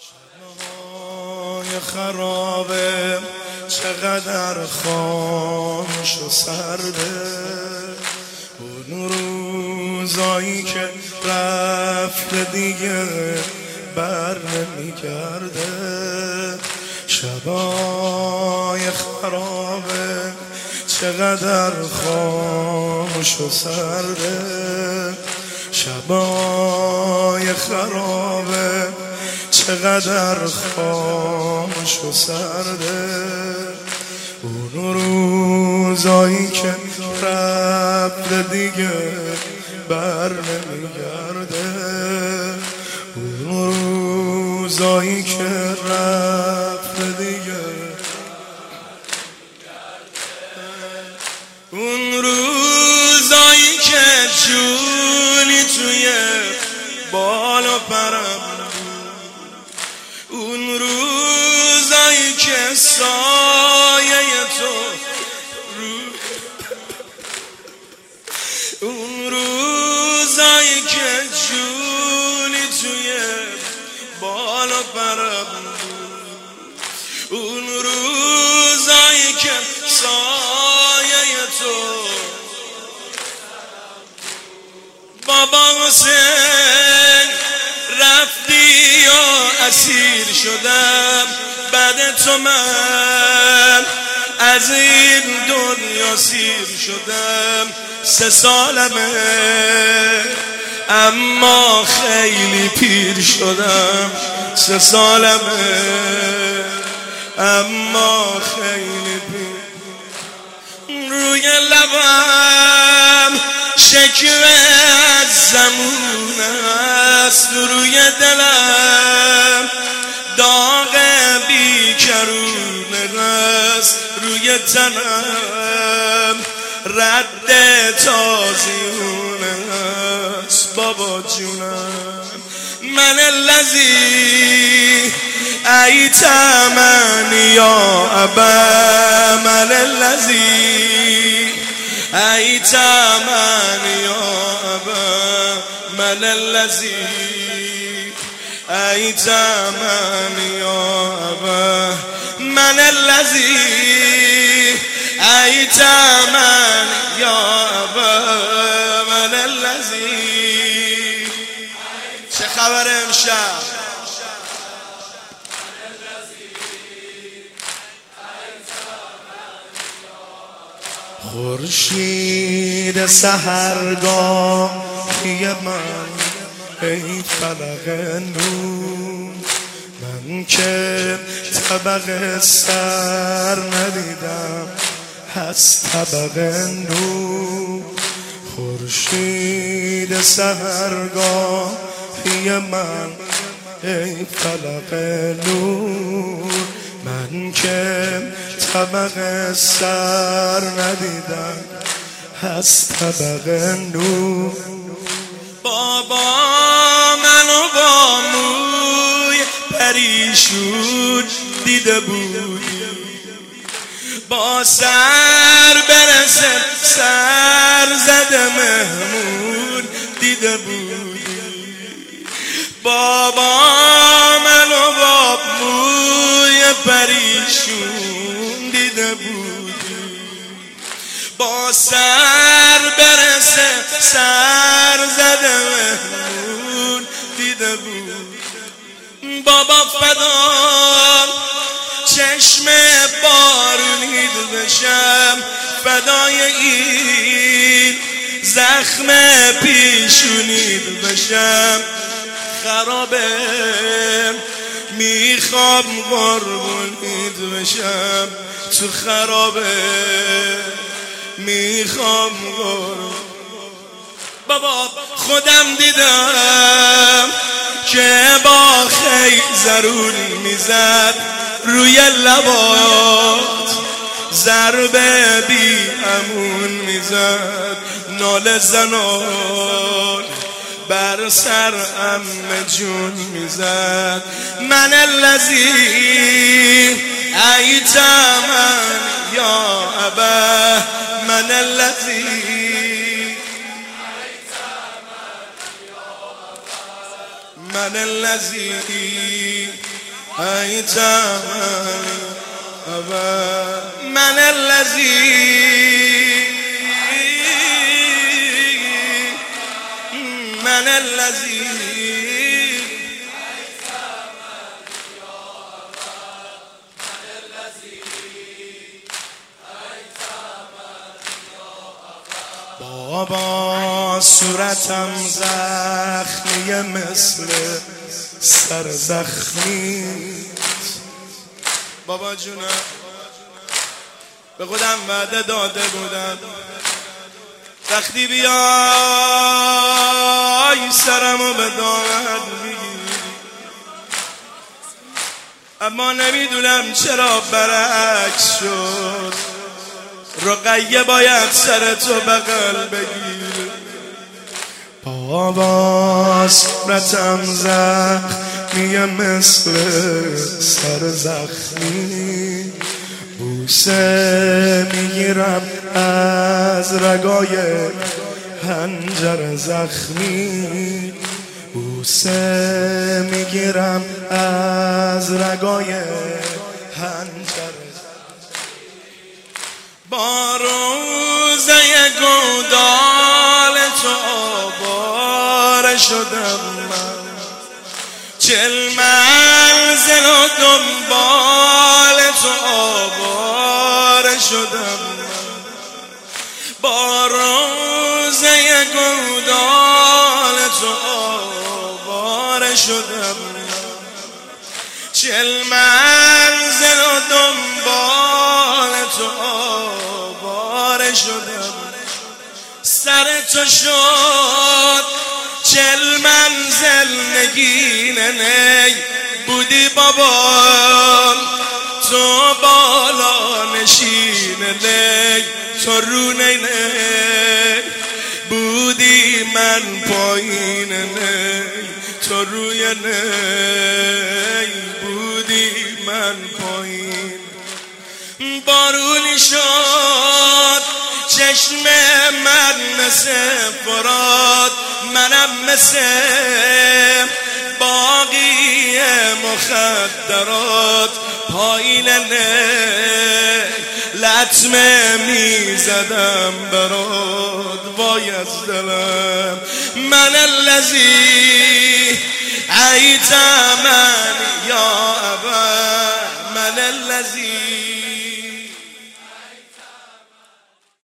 شبهای خرابه چقدر خاموش و سرده، اون روزایی که رفت دیگه بر نمیگرده. شبهای خرابه چقدر خاموش و سرده، شبهای خرابه چقدر خاموش و سرده، اون روزایی که رفت دیگه بر نمیگرده، اون روزایی که رفت دیگه، اون روزایی که جونی توی بال و پرم، اون روزایی که سایه تو اون روزایی که جونی توی بال و پرم، اون روزایی که سایه تو بابا حسین رفتی و اسیر شدم، بعد تو من از این دنیا سیر شدم. 3 سالمه اما خیلی پیر شدم، 3 سالمه اما خیلی پیر. روی لبم شکوه از زمون است، روی دلم داغ بیکرونه است، روی تنم رد تازیونه است. بابا جونم من الذی ایتمنی یا ابا، من الذی ایتمنی یا ابا، من الذی ایتمنی یا ابا، من الذی ایتمنی یا ابا، من الذی. چه خبر امشب؟ خورشید سحرگاهی من ای فلق نور، من که طبق سر ندیدم از طبق نور. خورشید سحرگاهی من ای فلق نور، من که طبق سر ندیدم از طبق نور. بابا منو با موی پریشون دیده بودی، با سر برسه سر زده مهمون دیده بودی. بابا منو با موی پریشون دیده بودی، با سر برسه سر زده مهمون دیده بود. بابا فدا چشم بارونید بشم، فدای این زخم پیشونید بشم. خرابه میخوام قربونید بشم، تو خرابه میخوام قربون. بابا خودم دیدم که با خیزرون میزد روی لبات، ضربه بی امون میزد، ناله زنان بر سر عمه جون میزد. من الذی ایتمن یا ابا، من الذی من الذی ای تمنی ابا من الذی من الذی بابا صورتم زخمی مثل سر زخمی بابا جونم به خودم وعده داده بودم وقتی بیای سرمو به دامن میگیری اما نمیدونم چرا برعکس شد رقیه باید سر تو بغل بگیر بابا صورتم زخمی مثل سر زخمی بوسه میگیرم از رگای حنجر زخمی بوسه میگیرم از رگای حنجر با روزه گودال تو آواره شدم من 40 منزل و دنبال تو آواره شدم من با روزه گودال تو آواره شدم من 40 منزل و دنبال تو آواره شدم سر تو شد 40 منزل نگینه نی بودی بابا تو بالا نشینه نی تو رو نی بودی من پایین نی تو روی نی بودی من پایین بارونی شد چشم من مثل فرات منم مثل باقی مخدرات پایین لطمه میزدم برات وای از دلم من الذی ایت من یا ابا من الذی